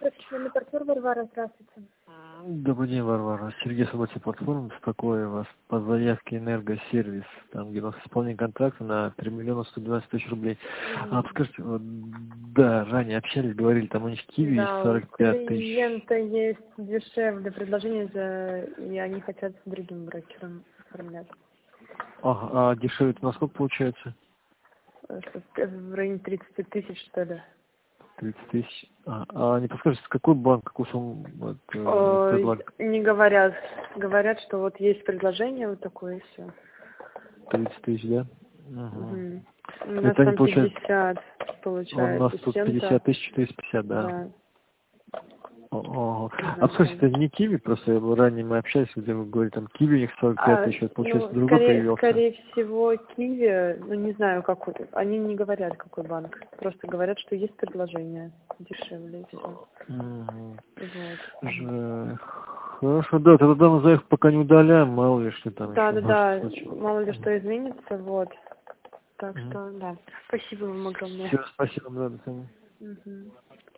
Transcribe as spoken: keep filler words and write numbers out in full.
Профессиональный партнер Варвара, здравствуйте. Добрый день, Варвара. Сергей Субботин, платформа, беспокою вас по заявке «Энергосервис», там, где у нас исполнение контракта на три миллиона сто двенадцать тысяч рублей. Mm-hmm. А, подскажите, вот, да, ранее общались, говорили, там у них Киви да, есть сорок пять тысяч. У клиента есть дешевле предложение, за... и они хотят с другим брокером оформлять. Ага, а дешевле на сколько получается? В районе тридцать тысяч, что ли. тридцать тысяч. А, а не подскажете, какой банк, какую сумму вот, О, предлагает? Не говорят. Говорят, что вот есть предложение вот такое, и все. тридцать тысяч, да? Угу. Угу. У нас Это там получают... пятьдесят получается. У нас тут пятьдесят тысяч четыреста пятьдесят, да. Да. О, а скажите, это не Киви, просто ранее мы общались, где вы говорите, там Киви у них сорок пять тысяч, это получается ну, другой скорее, появился. Скорее всего, Киви, ну не знаю, какой, они не говорят, какой банк, просто говорят, что есть предложение дешевле, и все. Угу. Вот. Ж... Хорошо, да, тогда мы заявку пока не удаляем, мало ли что там Да, еще да, может да, мало ли что изменится, вот. Так угу. что, да, спасибо вам огромное. Все, спасибо, да, до свидания. Угу.